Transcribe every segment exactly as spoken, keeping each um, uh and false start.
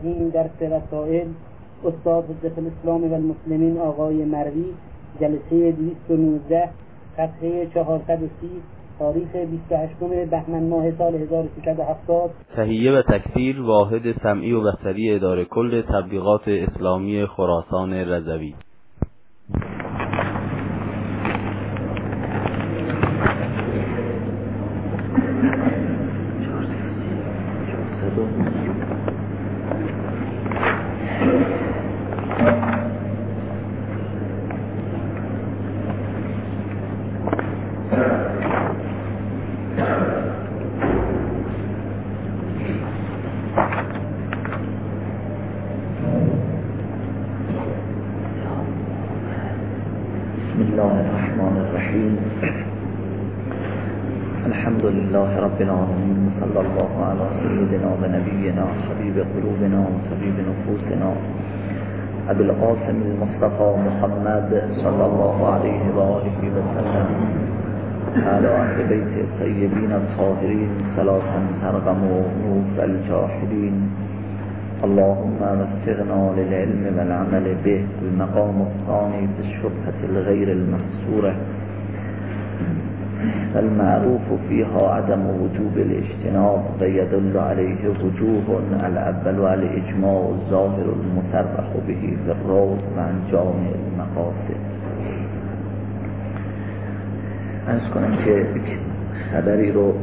این درس رسائل استاد حجت الاسلام و المسلمین آقای مروی، جلسه دویست و نوزده، صفحه چهارصد و سی، تاریخ بیست و هشتم بهمن ماه سال هزار و سیصد و هفتاد. تهیه و تکثیر واحد سمعی و بصری اداره کل تبلیغات اسلامی خراسان رضوی. الحمد لله رب العالمين، صلى الله على سيدنا ونبينا حبيب قلوبنا وطبيب نفوسنا ابي القاسم المصطفى محمد صلى الله عليه وآله وسلم على اهل بيت الطيبين الطاهرين صلاة ترغم نوف الجاحدين. اللهم وفقنا للعلم والعمل به. المقام الثاني في الشبهة الغير المحصورة المعروف فيها عدم وجوب الاجتناب ويدل عليه وجوه. الأول الإجماع الظاهر المصرح به في الروض عن جامع المقاصد. عرض کنم که خبری رو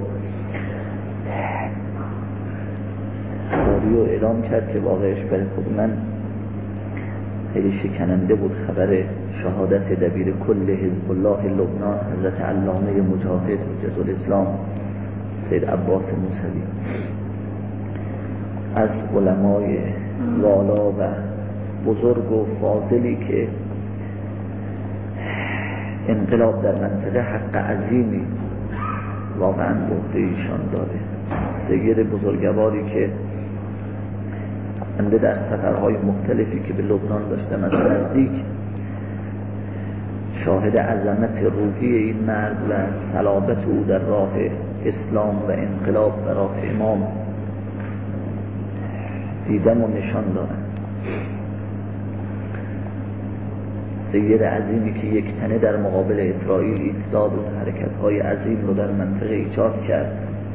رادیو اعلام کرد که واقعش برای خود من خیلی شکننده بود. خبر شهادت دبیر کل حزب الله لبنان حضرت علامه مجاهد حجت الاسلام سید عباس موسوی از علمای والا و بزرگ و فاضلی که انقلاب در منطقه حق عظیمی واقعا به عهده ایشان داره. سید بزرگواری که بنده در سفرهای مختلفی که به لبنان داشتم از نزدیک شاهد عظمت روحی این مرد و صلابت او در راه اسلام و انقلاب و راه امام دیدم و نشان دارم. سید عظیمی که یک تنه در مقابل اسرائیل ایستاد و حرکت‌های عظیم رو در منطقه ایجاد کرد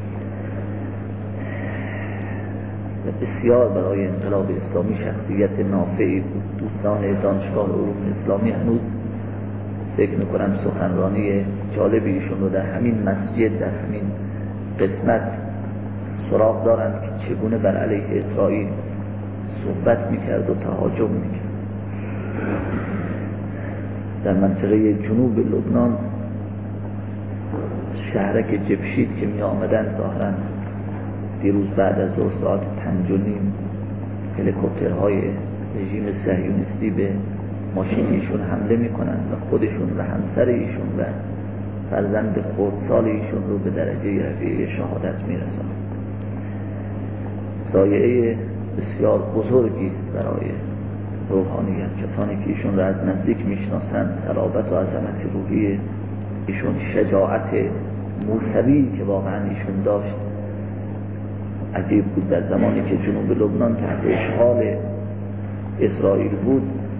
و بسیار برای انقلاب اسلامی شخصیت نافعی بود. دوستان دانشگاه علوم اسلامی هنوز فکر میکنم سخنرانی جالبی ایشون رو در همین مسجد در همین قسمت سراغ دارند که چگونه بر علیه اسرائیل صحبت میکرد و تهاجم میکرد. در منطقه جنوب لبنان شهرک جبشید که می آمدن ظاهراً دیروز بعد از ظهر ساعت پنج و نیم هلیکوپترهای رژیم صهیونیستی به ماشین ایشون حمله میکنن و خودشون و همسر ایشون و فرزند خردسال ایشون رو به درجه رفیع شهادت میرسن. ضایعه بسیار بزرگی برای روحانیت. کسانی که ایشون رو از نزدیک میشناسن صلابت و عظمت روحی ایشون، شجاعت موسوی که واقعا ایشون داشت عجیب بود. در زمانی که جنوب لبنان تحت اشغال اسرائیل بود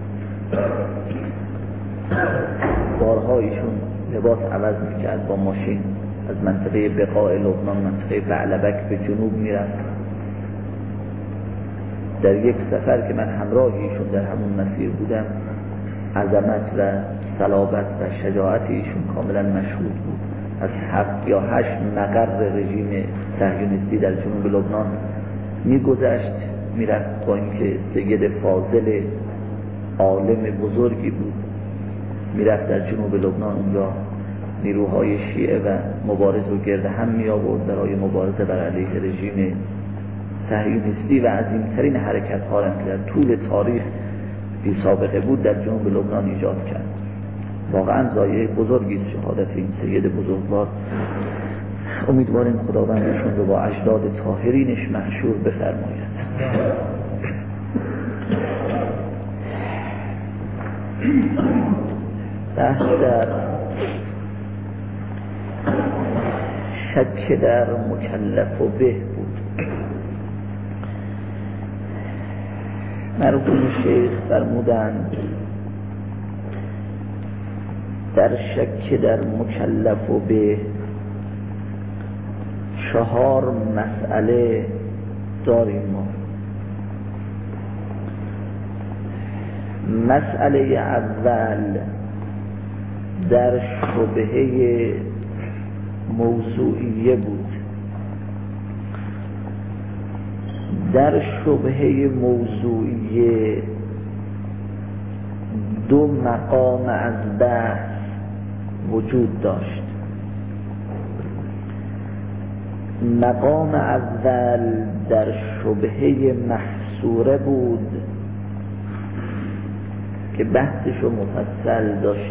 بارها ایشون لباس عوض میکرد، با ماشین از منطقه بقاع لبنان منطقه بعلبک به جنوب میرفت. در یک سفر که من همراه ایشون در همون مسیر بودم عظمت و صلابت و شجاعت ایشون کاملا مشهود بود. از هفت یا هشت مقر رژیم صهیونیستی در جنوب لبنان میگذشت میرفت، با اینکه سید فاضل عالم بزرگی بود میرفت در جنوب لبنان اونجا نیروهای شیعه و مبارز رو گرد هم می آورد برای مبارزه بر علیه رژیم صهیونیستی و عظیمترین حرکت ها را که در طول تاریخ بی سابقه بود در جنوب لبنان ایجاد کرد. واقعا ضایعه بزرگی است شهادت این سید بزرگوار. امیدواریم خداوندشون رو با اجداد طاهرینش محشور بفرماید. بحث در شک در مکلف و به بود. مرحوم شیخ فرمودند در شک در مکلف و به چهار مسئله داریم ما. مسئله اول در شبهه موضوعیه بود. در شبهه موضوعیه دو مقام از بحث وجود داشت. مقام اول در شبهه محصوره بود که بحثشو مفصل داشت.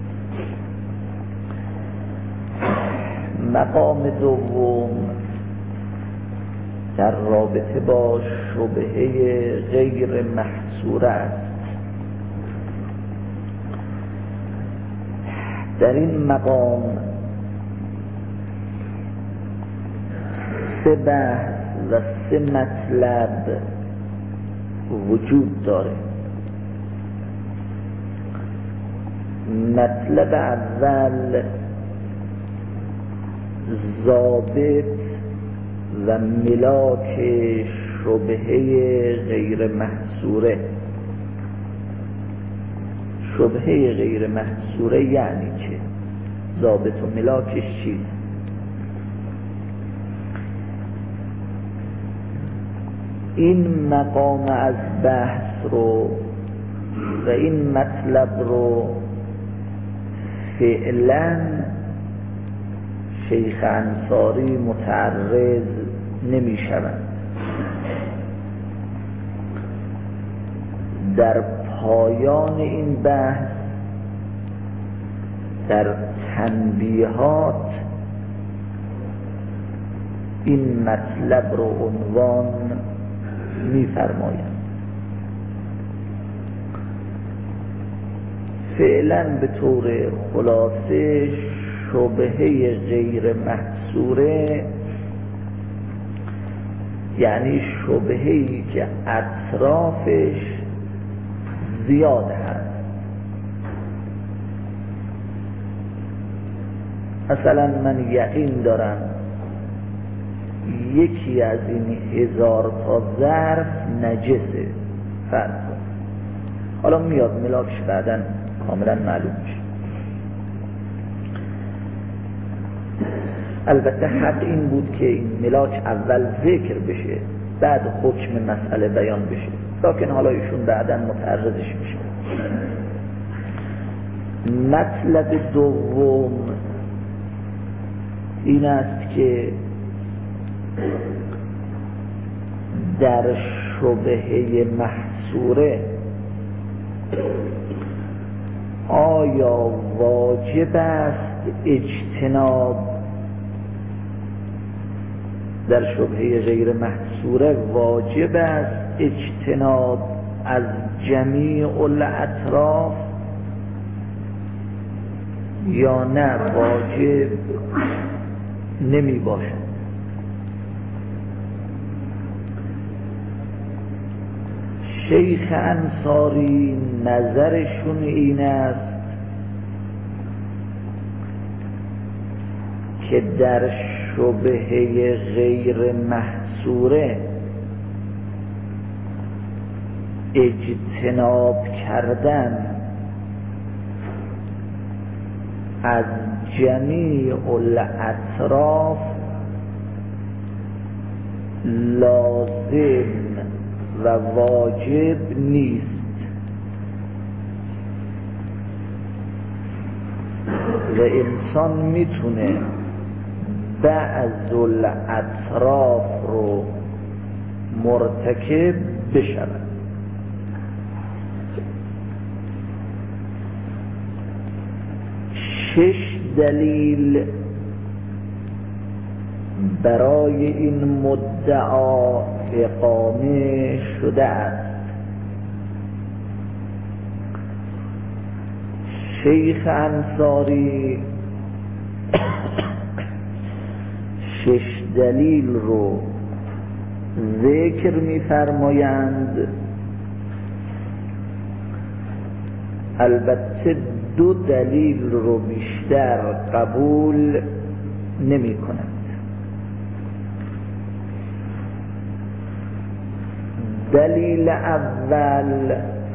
مقام دوم در رابطه با شبهه غیر محصوره است. در این مقام سه بحث و سه مطلب وجود داره. مطلب اول ضابط و ملاک شبهه غیر محصوره. شبهه غیر محصوره یعنی چه؟ ضابط و ملاکش چیست؟ این مقام از بحث رو و این مطلب رو فعلا شیخ انصاری متعرض نمی شود. در پایان این بحث در تنبیهات این مطلب رو عنوان می فرماید. فعلا به طور خلاصه شبهه غیر محصوره یعنی شبهه‌ای که اطرافش زیاد هست. مثلا من یقین دارم یکی از این هزار تا ظرف نجسه فرض کن. حالا میاد ملاکش بعداً کاملا معلوم میشه. البته حق این بود که این ملاک اول ذکر بشه بعد حکم مسئله بیان بشه، لکن حالا ایشون بعداً متعرضش میشه. مطلب دوم این است که در شبهه محصوره آیا واجب است اجتناب؟ در شبهه غیر محصوره واجب است اجتناب از جمیع الاطراف یا نه واجب نمی باشد؟ شیخ انصاری نظرشون این است که در شبهه غیر محصوره اجتناب کردن از جمیع الاطراف لازم و واجب نیست. و انسان میتونه بعض الاطراف رو مرتکب بشود. شش دلیل برای این مدعا اقامه شده است. شیخ انصاری شش دلیل رو ذکر می‌فرمایند البته دو دلیل رو بیشتر قبول نمی کند. دلیل اول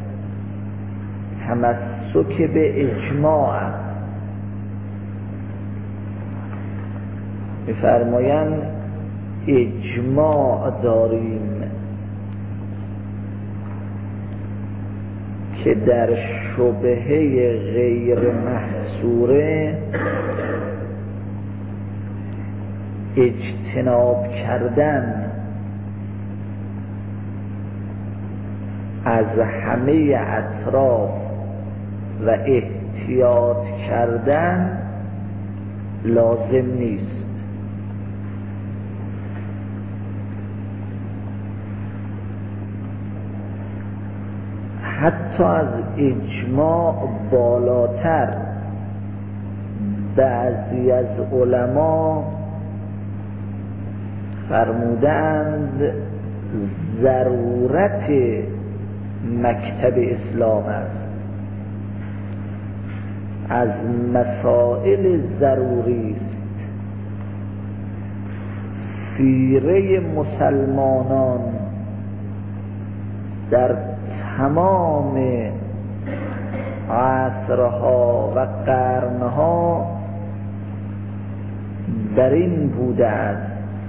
تمسک به اجماع، می‌فرمایند اجماع داریم که در شبهه غیر محصوره اجتناب کردن از همه اطراف و احتیاط کردن لازم نیست. حتی از اجماع بالاتر بعضی از علما فرمودند ضرورت مکتب اسلام است، از مسائل ضروری است. سیره مسلمانان در تمام عصرها و قرنها در این بوده است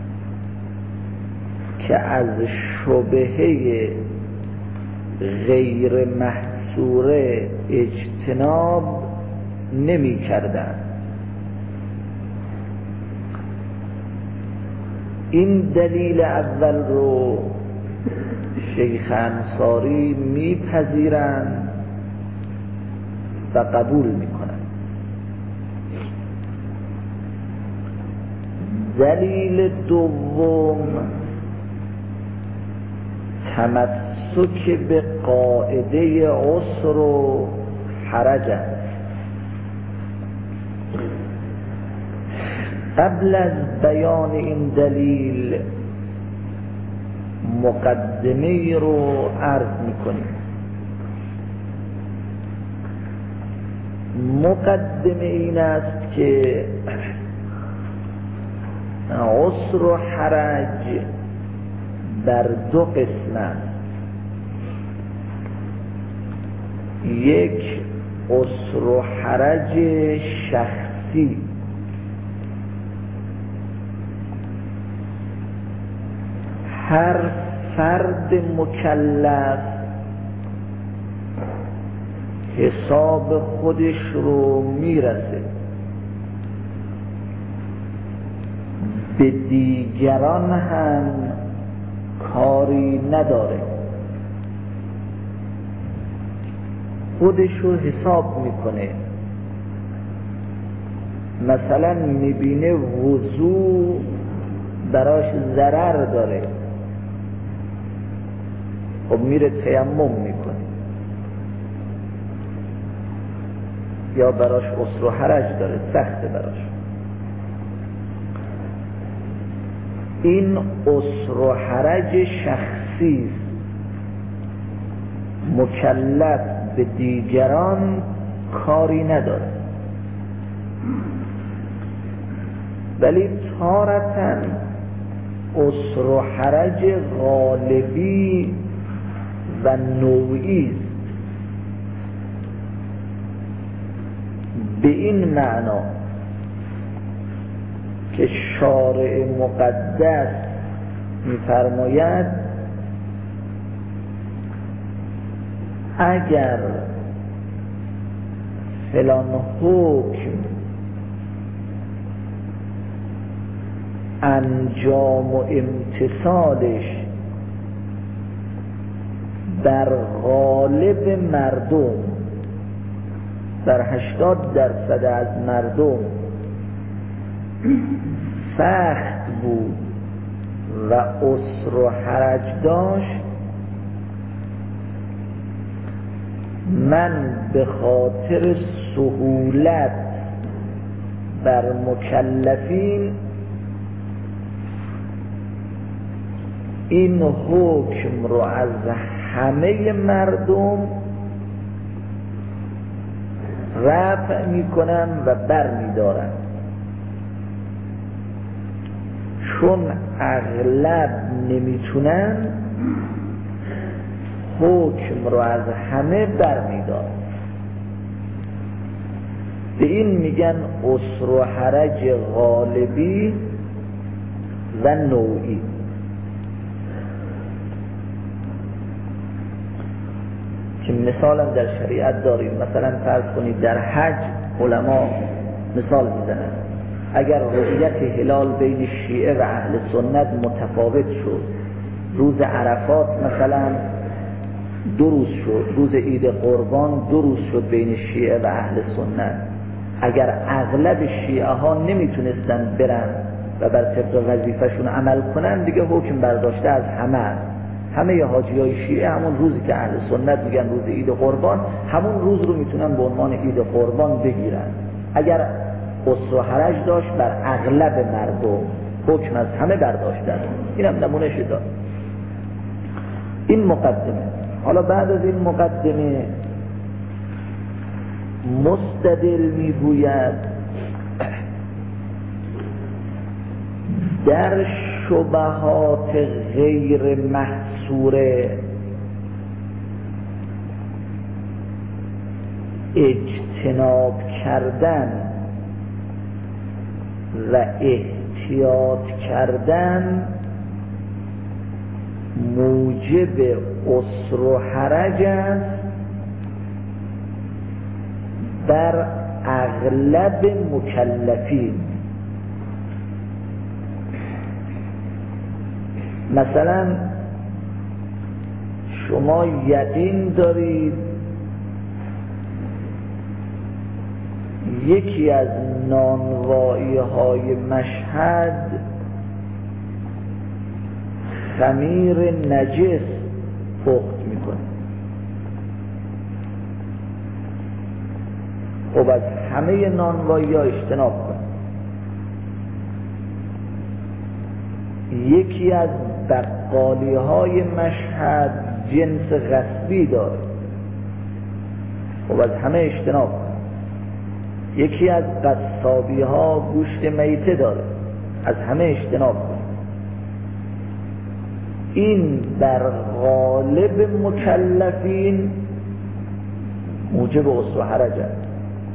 که از شبهه غیر محصوره اجتناب نمی کردن. این دلیل اول رو شیخ انصاری میپذیرند و قبول میکنند. دلیل دوم تمسک به قاعده عسر و حرج است. قبل از بیان این دلیل مقدمه رو عرض میکنیم. مقدمه این است که عسر و حرج در دو قسم است. یک عسر و حرج شخصی، هر فرد مکلف حساب خودش رو میرسه، به دیگران هم کاری نداره، خودش رو حساب میکنه. مثلا میبینه وضو براش ضرر داره، خب میره تیمم میکنه، یا براش عسر و حرج داره، سخته براش. این عسر و حرج شخصی است، مکلف به دیگران کاری نداره. ولی تارتاً عسر و حرج غالبی و نوعی است، به این معنا که شارع مقدس می‌فرماید اگر فلان حکم انجام و امتثالش در غالب مردم، در هشتاد درصد از مردم سخت بود و عسر و حرج داشت، من به خاطر سهولت بر مکلفین این حکم رو از همه مردم رفع میکنن و بر میدارن. چون اغلب نمیتونن حکم رو از همه بر میدارن. به این میگن عسر و حرج غالبی و نوعی. که مثال هم در شریعت داریم. مثلا فرض کنید در حج علما مثال میزنن اگر رؤیت هلال بین شیعه و اهل سنت متفاوت شد، روز عرفات مثلا دو روز شد، روز عید قربان دو روز شد بین شیعه و اهل سنت، اگر اغلب شیعه ها نمیتونستن برن و بر طبق وظیفه‌شون عمل کنن، دیگه حکم برداشته از همه است. همه حاجی های شیعه همون روزی که اهل سنت میگن روز عید قربان، همون روز رو میتونن به عنوان عید قربان بگیرن. اگر عسر و حرج داشت بر اغلب مردم، حکم از همه برداشتن. این هم نمونه شد. این مقدمه. حالا بعد از این مقدمه مستدل میگوید در شبهات غیر محصوره اجتناب کردن و احتیاط کردن موجب عسر و حرج است بر اغلب مکلفین. مثلا شما یقین دارید یکی از نانوایی های مشهد خمیر نجس پخت میکنه. خب از همه نانوایی ها اجتناب کن. یکی از بقالی های مشهد جنس غصبی داره. خب از همه اجتناب کن. یکی از قصابی ها گوشت میته داره. از همه اجتناب کن. این در غالب مکلفین موجب عسر و حرج است.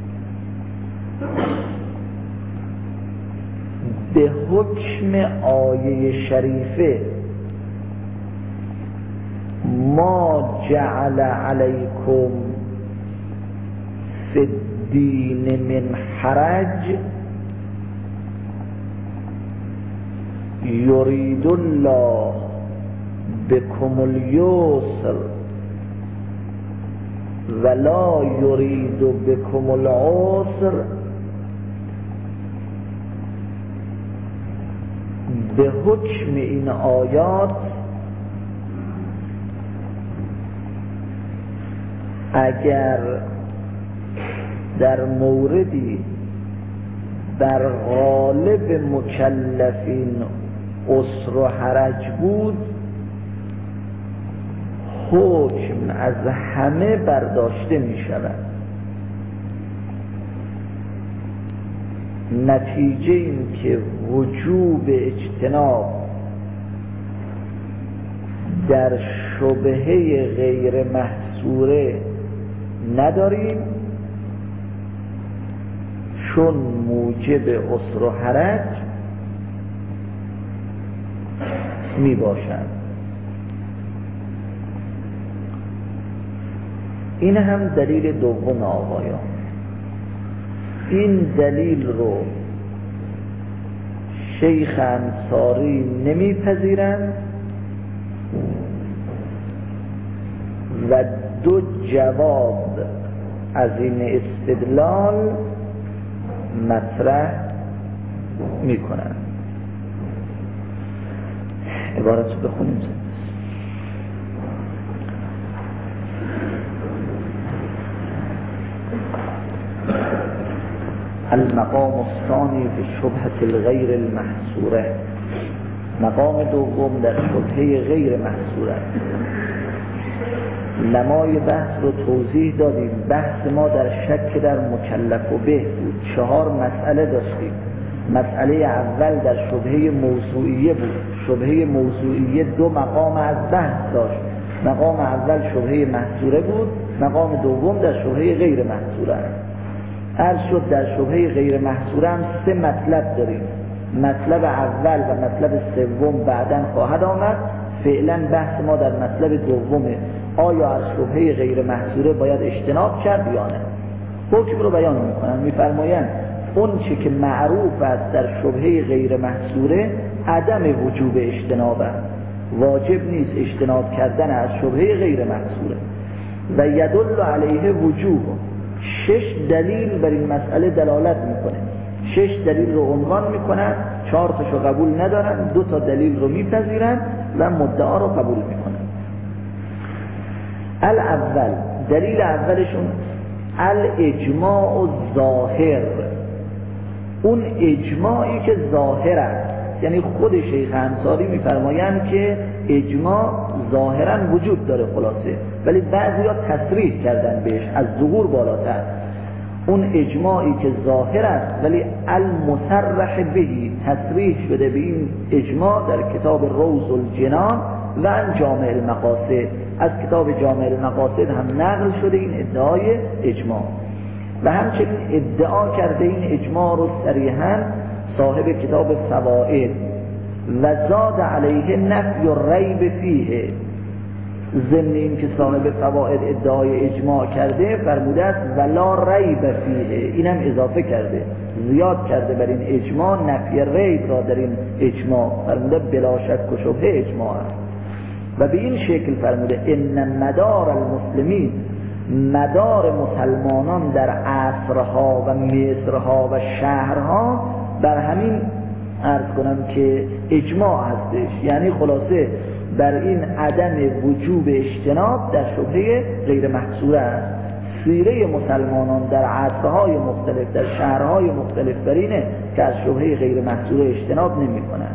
به حکم آیه شریفه ما جعل علیکم فی الدین من حرج یرید الله بكم اليسر ولا يريد بكم العسر. به حکم این آیات اگر در موردی در غالب مکلفین عسر و حرج بود، حکم از همه برداشته می شود. نتیجه این که وجوب اجتناب در شبهه غیر محصوره نداریم، چون موجب عسر و حرج می باشد. این هم دلیل دوم آقایان. این دلیل رو شیخ انصاری نمیپذیرند و دو جواب از این استدلال مطرح میکنند. عبارت رو بخونیم. المقام الثانی به شبهة الغیر المحصوره. مقام دوم در شبهه غیر محصوره. لمای بحث رو توضیح دادیم. بحث ما در شک در مکلف و به بود. چهار مسئله داشتیم. مسئله اول در شبهه موضوعیه بود. شبهه موضوعیه دو مقام از بحث داشت. مقام اول شبهه محصوره بود، مقام دوم در شبهه غیر محصوره است. عرض شد در شبهه غیر محصوره هم سه مطلب داریم. مطلب اول و مطلب سوم بعداً خواهد آمد. فعلا بحث ما در مطلب دومه. آیا از شبهه غیر محصوره باید اجتناب کرد یا نه؟ حکم رو بیان میکنن، میفرمایند اون چه که معروف است در شبهه غیر محصوره عدم وجوب اجتناب است. واجب نیست اجتناب کردن از شبهه غیر محصوره. و یدل علیه وجوب. شش دلیل بر این مسئله دلالت میکنه. شش دلیل رو عنوان میکنن، چهار تاشو قبول ندارن، دو تا دلیل رو میپذیرن و مدعا رو قبول میکنن. الاول، دلیل اولشون الاجماع الظاهر، اون اجماعی که ظاهر است. یعنی خود شیخ انصاری میفرمایند که اجماع ظاهرا وجود داره خلاصه، ولی بعضیا تصریح کردن بهش از ظهور بالاتر. اون اجماعی که ظاهر است ولی المصرح بهی، تصریح شده به این اجماع در کتاب روض الجنان و ان جامع المقاصد. از کتاب جامع المقاصد هم نقل شده این ادعای اجماع و همچنین ادعا کرده این اجماع رو صریحاً صاحب کتاب فوائد و زاد علیه نفی و ریب فیه. ضمن این که صاحب فوائد ادعای اجماع کرده فرموده است ولا ریب فیه، اینم اضافه کرده، زیاد کرده بر این اجماع، نفی ریب را در این اجماع فرموده بلا شک و شبهه اجماع است. و به این شکل فرموده ان مدار المسلمین، مدار مسلمانان در عصرها و مصرها و شهرها بر همین عرض کنم که اجماع هستش. یعنی خلاصه بر این عدم وجوب اجتناب در شبهه غیر محصوره است. سیره مسلمانان در عصرهای مختلف در شهرهای مختلف بر اینه که از شبهه غیر محصوره اجتناب نمی کنند.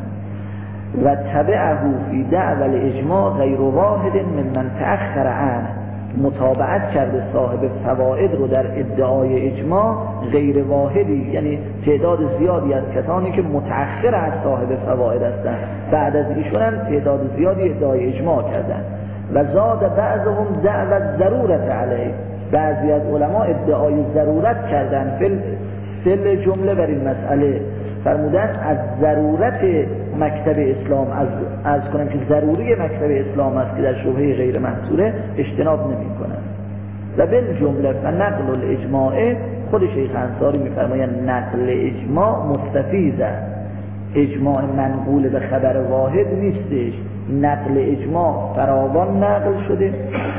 و تبعه فی دعوی الاجماع غیر واحد ممن تأخر عنه، متابعت کرده صاحب فوائد رو در ادعای اجماع غیر واحدی، یعنی تعداد زیادی از کسانی که متأخر از صاحب فوائد هستند، بعد از ایشون هم تعداد زیادی ادعای اجماع کردند. و زاد بعضهم دعوی ضرورت علیه، بعضی از علما ادعای ضرورت کردند فل فل جمله بر این مسئله، فرمودن از ضرورت مکتب اسلام، از از کنم که ضروری مکتب اسلام است که در شبهه غیر محصوره اجتناب نمی کنند. و بالجمله فنقل الاجماع، خود شیخ انصاری میفرمایند نقل اجماع مستفیض است. اجماع منقول به خبر واحد نیستش. نقل اجماع فراوان نقل شده،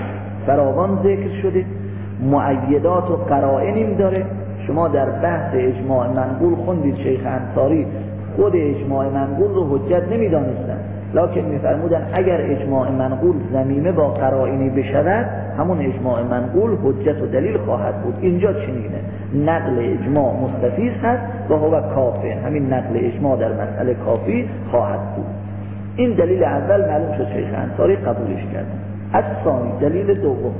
فراوان ذکر شده، مؤیدات و قرائنیم داره. شما در بحث اجماع منقول خوندید شیخ انصاری خود اجماع منقول رو حجت نمیدانستن، لکن میفرمودن اگر اجماع منقول ضمیمه با قرائنی بشود همون اجماع منقول حجت و دلیل خواهد بود. اینجا چنینه، نقل اجماع مستفیض هست و هو کافی، همین نقل اجماع در مسئله کافی خواهد بود. این دلیل اول معلوم شد شیخ انصاری قبولش کردن. از ثانی، دلیل دوم،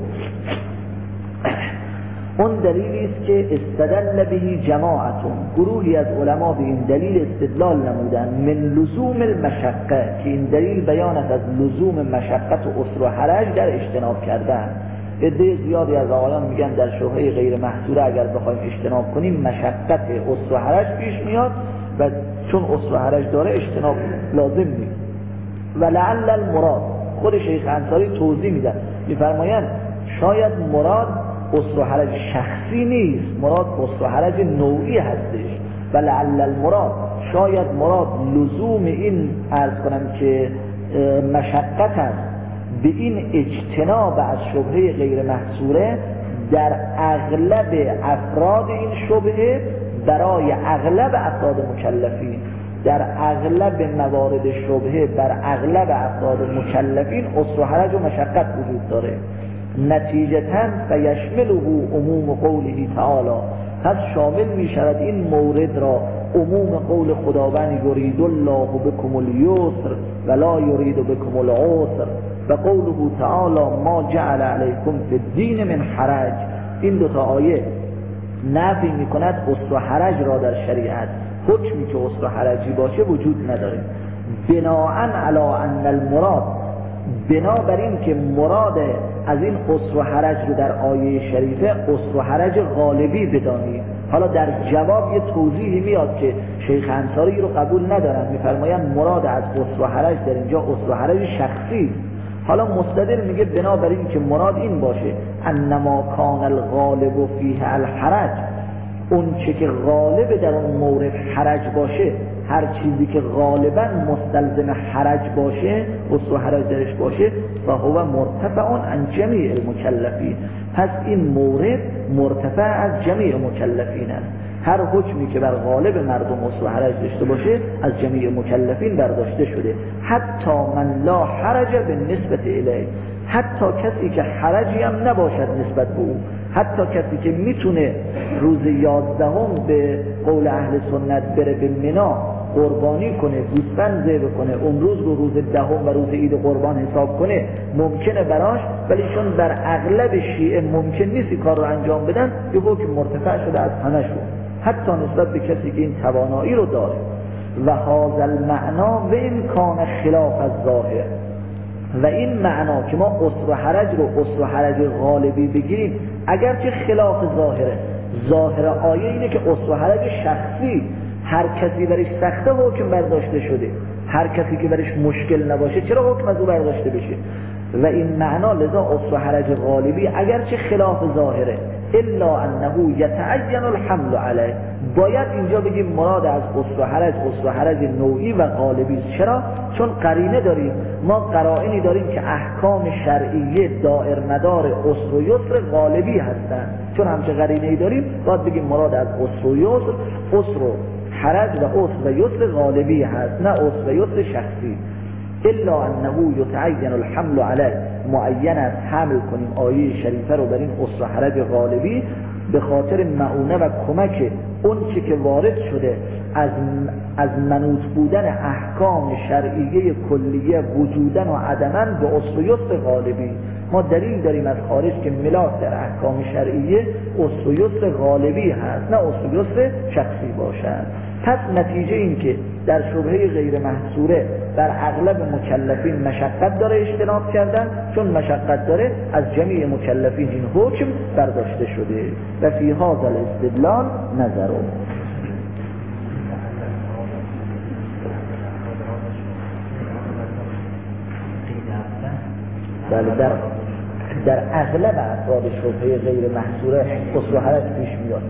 اون دلیلی است که استدل به جماعتون، گروهی از علما به این دلیل استدلال نمودن من لزوم المشقه، که این دلیل بیان است از لزوم مشقت و عسر و حرج در اجتناب کردن. عده زیادی از آقایان میگن در شبهه غیر محصوره اگر بخوایم اجتناب کنیم مشقت، عسر و حرج پیش میاد و چون عسر و حرج داره اجتناب لازم نیست. و لعل المراد، خود شیخ انصاری توضیح میدن، میفرمایند شاید مراد عسر و حرج شخصی نیست، مراد عسر و حرج نوعی هستش. و لعل المراد، شاید مراد لزوم این عرض کنم که مشقت است به این اجتناب از شبهه غیر محصوره در اغلب افراد این شبهه برای اغلب افراد مکلفین، در اغلب موارد شبهه بر اغلب افراد مکلفین عسر و حرج و مشقت وجود داره. نتیجتاً فیشمله عموم قوله تعالی، پس شامل می شود این مورد را عموم قول خداوند یرید الله بکم الیسر ولا یرید بکم العسر و قوله تعالی ما جعل علیکم فی الدین من حرج، این دو تا آیه نفی میکند اسر و حرج را در شریعت. حکمی که اسر و حرجی باشه وجود نداره. بناءً علی ان المراد، بنابراین که مراد از این اسر و حرج رو در آیه شریفه اسر و حرج غالبی بدانید. حالا در جواب یه توضیحی میاد که شیخ انصاری رو قبول ندارن، میفرمایند مراد از اسر و حرج در اینجا اسر و حرج شخصی. حالا مستدل میگه بنابراین که مراد این باشه انما کان الغالب فیه الحرج، اون چه که غالب در اون مورد حرج باشه، هر چیزی که غالبا مستلزم حرج باشه، اسر و حرج درش باشه، فهو مرتفع عن جمیع المکلفین، پس این مورد مرتفع از جمیع مکلفین است. هر حکمی که بر غالب مردم اسر و حرج داشته باشه از جمیع مکلفین برداشته شده. حتی من لا حرج بالنسبه الیه، حتی کسی که حرجی هم نباشد نسبت به او، حتی کسی که میتونه روز یازدهم به قول اهل سنت بره به مینا قربانی کنه، گوسفند ذبح کنه، اون روز رو روز دهم و روز عید قربان حساب کنه، ممکنه براش، ولی چون بر اغلب شیعه ممکن نیست این کار رو انجام بدن، یه حکم مرتفع شده از همشون، حتی نسبت به کسی که این توانایی رو داره. و هذا المعنا و این کان خلاف از ظاهر، و این معنا که ما اسر و حرج رو اسر و حرج غالبی بگیریم اگرچه خلاف ظاهره، ظاهر آیه اینه که اسر و حرج شخصی، هر کسی برش سخته حکم برداشته شده، هر کسی که برش مشکل نباشه چرا حکم از او برداشته بشه. و این معنا لذا اسر و حرج غالبی اگرچه خلاف ظاهره، الا انه یتعین الحمل علیه، باید اینجا بگیم مراد از اسر و حرج اسر و حرج نوعی و غالبی است. چرا؟ چون قرینه داریم، ما قرائنی داریم که احکام شرعیه دائر مدار اسر و یسر غالبی هستند. چون همچه قرینه‌ای داریم باید بگیم مراد از اسر و یسر اسر و حرج و اسر و یسر غالبی هست، نه اسر و یسر شخصی. الا انه یتعین الحمل علیه، معین است حمل کنیم آیه شریفه رو بر این اسر و حرج غالبی به خاطر معونه و کمک اون چی که وارد شده از از منوط بودن احکام شرعیه کلیه وجودن و عدمن به اسر و یسر غالبی. ما دلیل داریم از خارج که میلاد در احکام شرعیه اسر و یسر غالبی هست، نه اسر و یسر شخصی باشد. پس نتیجه این که در شبهه غیر محصوره در اغلب مکلفین مشقت داره اجتناب کردن، چون مشقت داره از جمیع مکلفین این حکم برداشته شده. و فی هذا الاستدلال نظر. بله، در در اغلب افراد شبهه غیر محصوره اسر و حرج پیش میاد.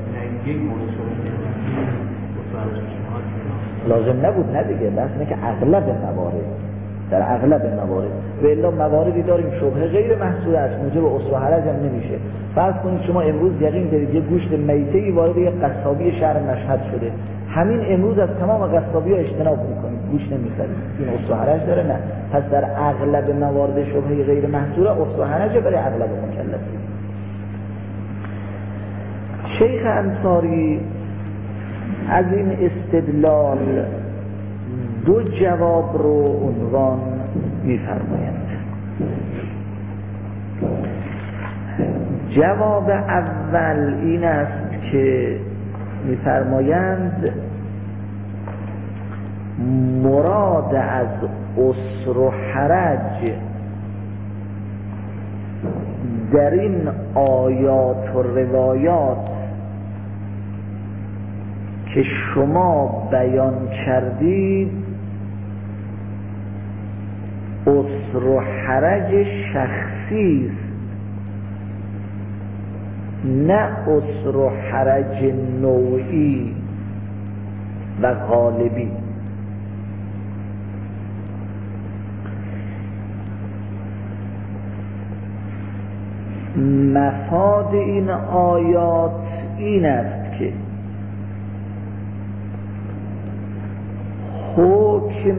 لازم نبود نه دیگه، بس اینه که اغلب موارد، در اغلب موارد، و الا مواردی داریم شبهه غیر محصوره است موجب اسر و حرج هم نمیشه. فرض کنید شما امروز یقین دارید یه گوشت میته‌ای وارد یه قصابی شهر مشهد شده، همین امروز از تمام قصابی‌ها اجتناب می‌کنید، گوشت نمی‌خرید، این اسر و حرج داره؟ نه. پس در اغلب موارد شبهه غیر محصوره اسر و حرج برای اغلب مکلفین. شیخ انصاری از این استدلال دو جواب رو عنوان می‌فرمایند. جواب اول این است که می‌فرمایند مراد از اسر و حرج در این آیات و روایات که شما بیان کردید اسر و حرج شخصی است، نه اسر و حرج نوعی و غالبی. مفاد این آیات این است که حکم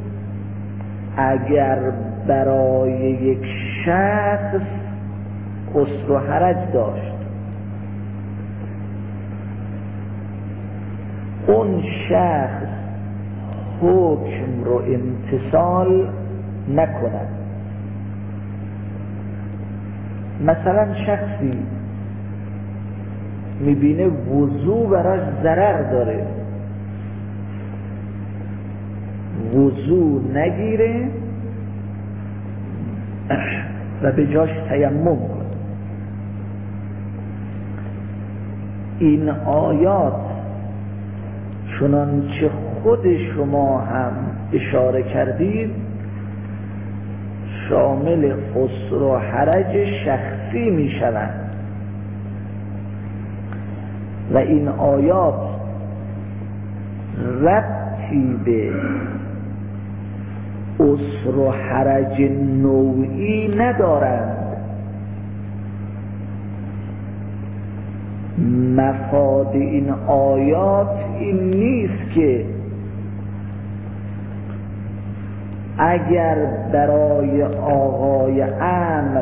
اگر برای یک شخص اسر و حرج داشت، اون شخص حکم رو امتثال نکند، مثلا شخصی میبینه وضو براش ضرر داره، وضو نگیره و به جاش تیمم کنه. این آیات چنانچه خود شما هم اشاره کردید شامل خسر و حرج شخصی می شوند و این آیات ربطی به عسر و حرج نوعی ندارند. مفاد این آیات این نیست که اگر برای آقای امر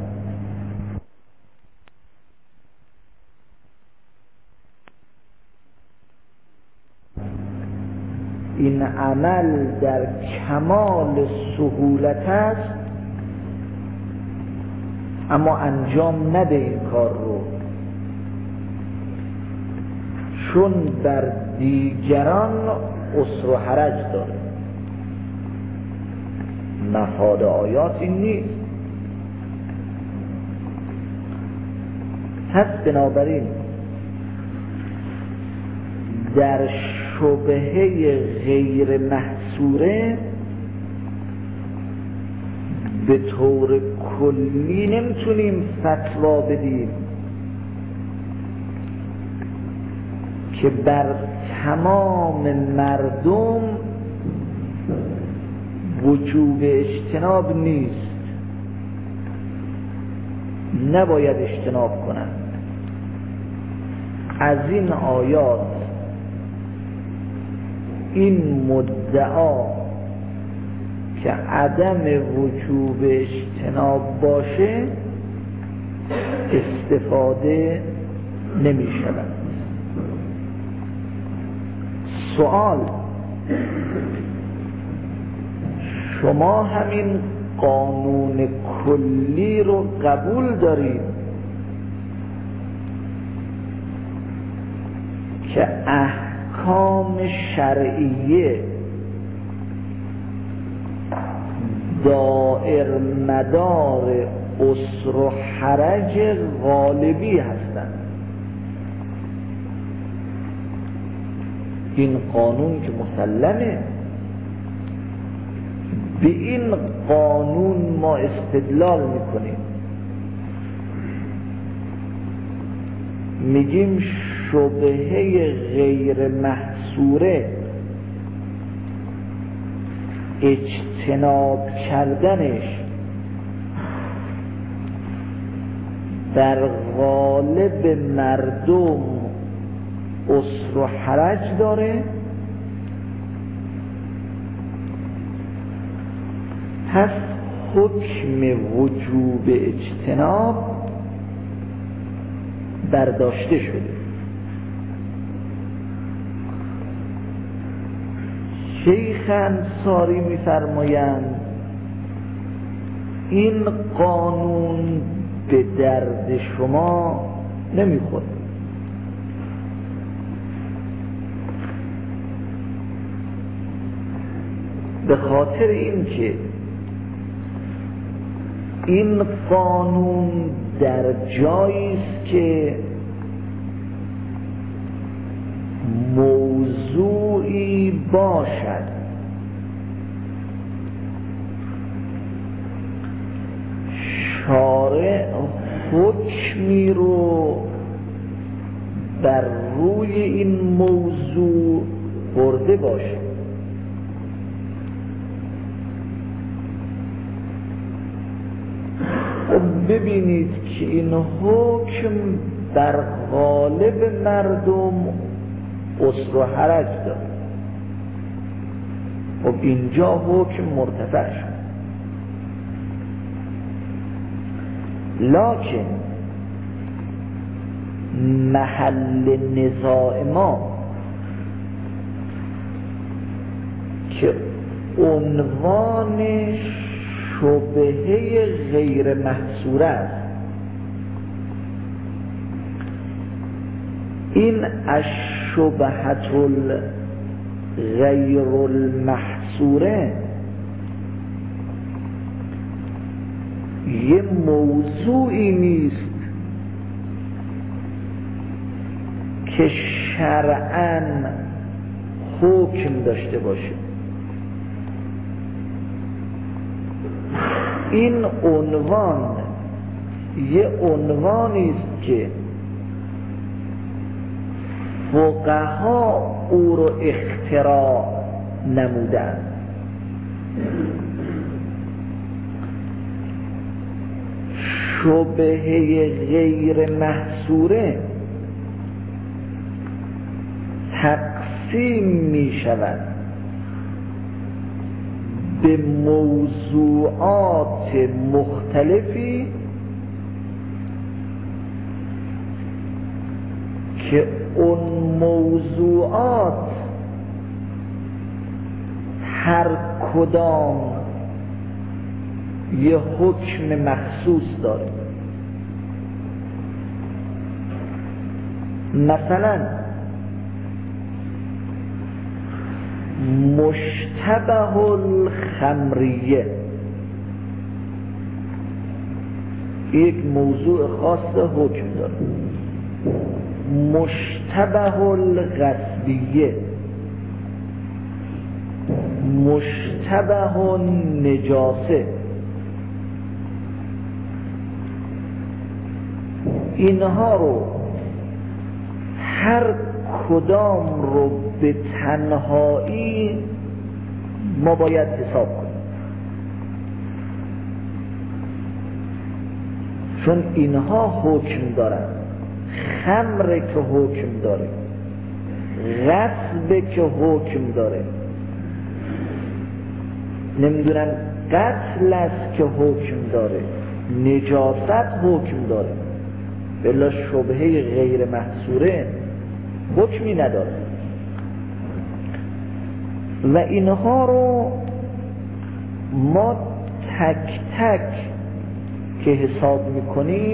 این عمل در کمال سهولت است اما انجام نده این کار رو، چون بر دیگران عسر و حرج داره. مفاد آیات این نیست. پس بنابراین در شبهه غیر محصوره به طور کلی نمیتونیم فتوا بدیم که بر تمام مردم وجوب اجتناب نیست، نباید اجتناب کنند. از این آیات این مدعا که عدم وجوب اجتناب باشه استفاده نمی شود. سوال: شما همین قانون کلی رو قبول دارید که احکام شرعیه دائر مدار عسر و حرج غالبی هستند؟ این قانون که مسلمه، به این قانون ما استدلال میکنیم، میگیم شبهه غیر محصوره اجتناب کردنش در غالب مردم عسر و حرج داره. پس حکم وجوب اجتناب برداشته شده. شیخ انصاری می‌فرمایند این قانون به درد شما نمیخوره. به خاطر این که این قانون در جایی است که موضوعی باشد شارع حکمی رو بر روی این موضوع برده باشد. ببینید که این حکم در غالب مردم عسر و حرج داره. خب اینجا حکم مرتفع شد، لکن محل نزاع ما که عنوان شبهه غیر محصوره است این الشبهة غیر المحصوره یه موضوعی نیست که شرعاً حکم داشته باشه. این عنوان یه عنوانی است که فقها او رو اختراع نمودن. شبهه غیر محصوره تقسیم می شود به موضوعات مختلفی که اون موضوعات هر کدام یه حکم مخصوص داره. مثلا مشتبه الخمریه یک موضوع خاص حکم داره. مشتبه الغصبیه، مشتبه النجاسه، اینها رو هر کدام رو به تنهایی ما باید حساب کنیم، چون اینها حکم دارن. خمر که حکم داره، غصب که حکم داره، نمیدونم قتل است که حکم داره، نجاست حکم داره. بلا شبهه غیر محصوره حکمی نداره و اینها رو ما تک تک که حساب میکنیم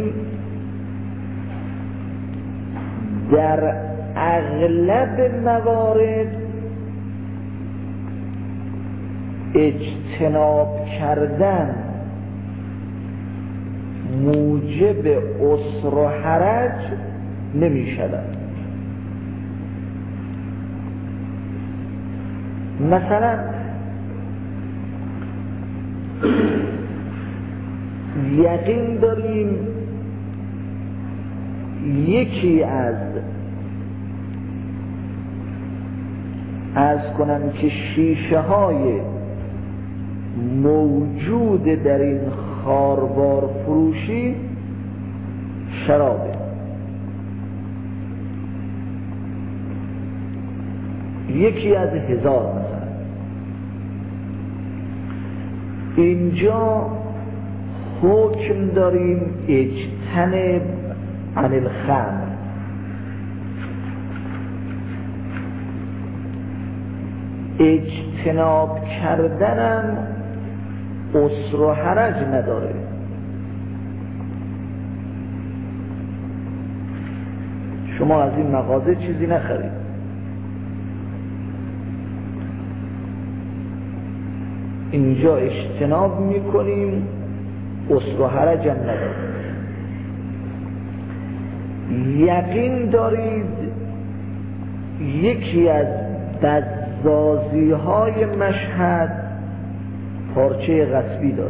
در اغلب موارد اجتناب کردن موجب عسر و حرج نمی شود. مثلا یقین داریم یکی از عرض کنم که شیشه های موجود در این خاربار فروشی شرابه. یکی از هزار مثلا. اینجا حکم داریم اجتنب عن الخمر، اجتناب کردنم عسر و حرج نداره. شما از این مغازه چیزی نخرید، اینجا اجتناب میکنیم، عسر و حرج هم نداره. یقین دارید یکی از بزازی های مشهد پارچه غصبی داره.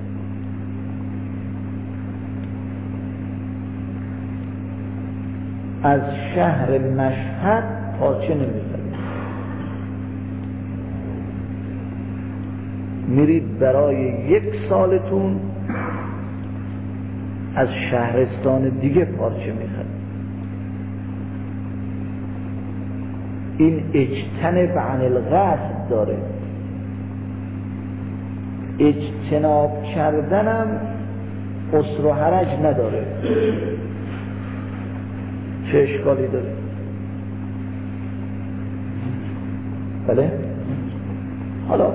از شهر مشهد پارچه نمیخرید، میرید برای یک سالتون از شهرستان دیگه پارچه میخرید. این اجتنب عن الغصب داره. اجتناب کردنم عسر و حرج نداره. چه اشکالی داره؟ بله؟ حالا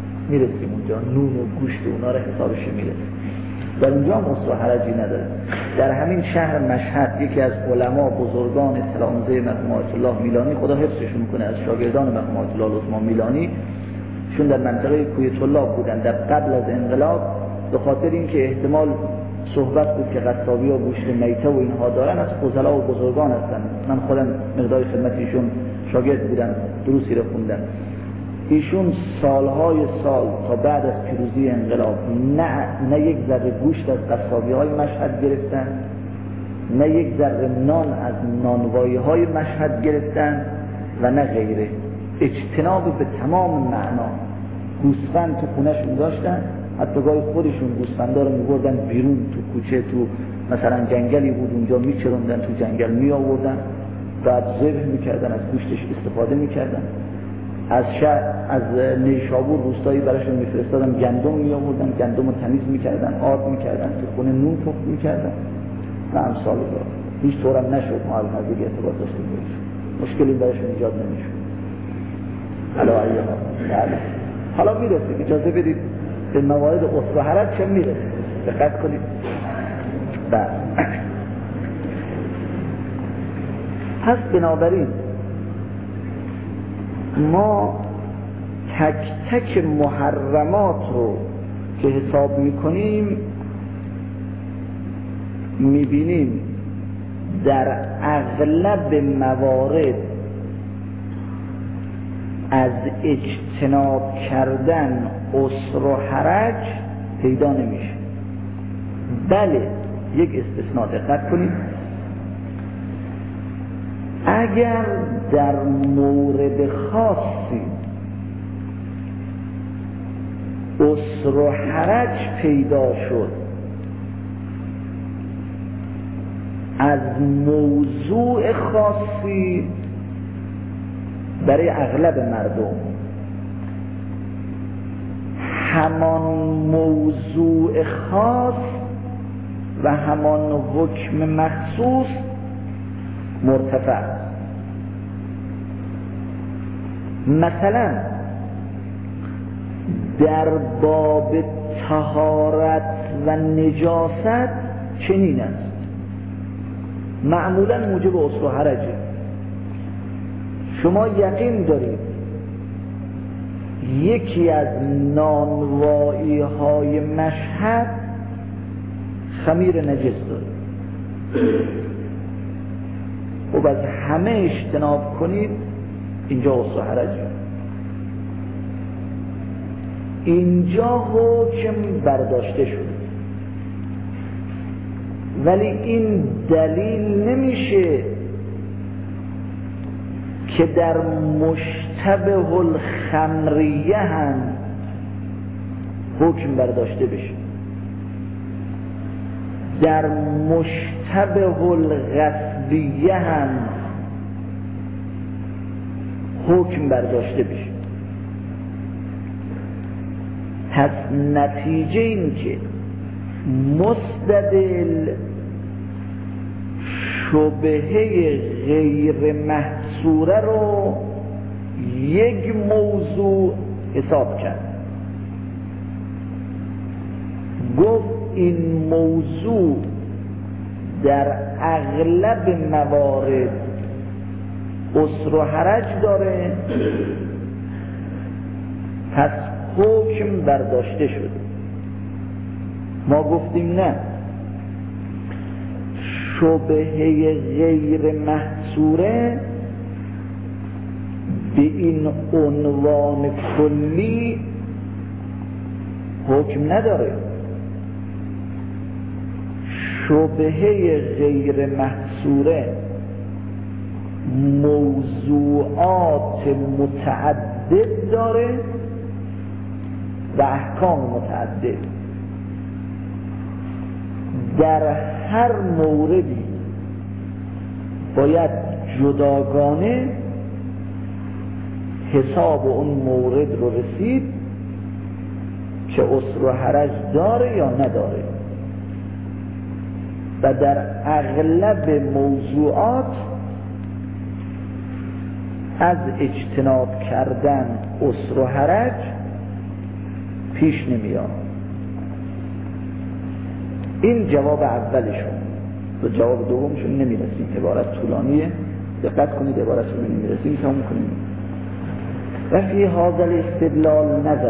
میرسیم اونجا، نون و گوشت و اونا رو حسابش میرسیم. در اونجا هم عسر و حرجی نداره. در همین شهر مشهد یکی از علما بزرگان سلامزه مرحوم آیت الله میلانی، خدا حفظشون کنه، از شاگردان مرحوم آیت الله العظمی میلانی، چون در منطقه کوی طلاب بودن در قبل از انقلاب، به خاطر اینکه احتمال صحبت بود که قصابی ها گوشت میته و اینها دارن، از فضلا و بزرگان هستن. من خودم مقدار خدمت ایشون شاگرد بودم، دروسی رو خوندم. ایشون سالهای سال تا بعد از پیروزی انقلاب نه نه یک ذره گوشت از قصابی های مشهد گرفتن، نه یک ذره نان از نانوایی های مشهد گرفتن و نه غیره. اجتناب به تمام معنا. گوسفند تو خونهشون داشتن، حتی گاهی خودشون گوسفندا رو می‌بردن بیرون تو کوچه، تو مثلا جنگلی بود اونجا میچروندن، تو جنگل می آوردن، بعد ذبح میکردن، از گوشتش استفاده میکردن. از شهر از نیشابور روستایی براشون میفرستادن، گندم می آوردن، گندم رو تمیز میکردن، آرد میکردن، تو خونه نون پخت میکردن و امثال دار. هیچ طورم نشد ما از نزدیک ارتباط داشته باشیم، مشکلی براشون ایجاد نمیشد. حالا ایها حالا میرسیم، اجازه بدید به موارد اسره حرج چه میرسیم، دقت کنید. بله پس بنابراین ما تک تک محرمات رو که حساب میکنیم میبینیم در اغلب موارد از اجتناب کردن اسر و حرج پیدا نمیشه. بله یک استثناء دقت کنید، اگر در مورد خاصی اسر و حرج پیدا شد از موضوع خاصی برای اغلب مردم، همان موضوع خاص و همان حکم مخصوص مرتفع. مثلا در باب طهارت و نجاست چنین است، معمولا موجب اسر و حرجه. شما یقین دارید یکی از نانوایی های مشهد خمیر نجس داره، خب از همه اجتناب کنید، اینجا اسر و حرجه. اینجا حکم برداشته شده، ولی این دلیل نمیشه که در مشتبه الخمریه هم حکم برداشته بشه، در مشتبه الغصبیه هم حکم برداشته بشه. پس نتیجه این که مستدل شبهه غیر محصوره رو یک موضوع حساب کرد، گفت این موضوع در اغلب موارد اسر و حرج داره، پس حکم برداشته شده. ما گفتیم نه، شبهه غیر محصوره به این عنوان کلی حکم نداره. شبهه غیر محصوره موضوعات متعدد داره و احکام متعدد. در هر موردی باید جداگانه حساب اون مورد رو رسید که اسر و حرج داره یا نداره، و در اغلب موضوعات از اجتناب کردن اسر و حرج پیش نمیاد. این جواب اولشون. به جواب دومشون نمیرسیم، عبارت طولانیه، دقت کنید عبارتشون نمیرسیم تموم کنیم. و فی هذا الاستدلال نظر،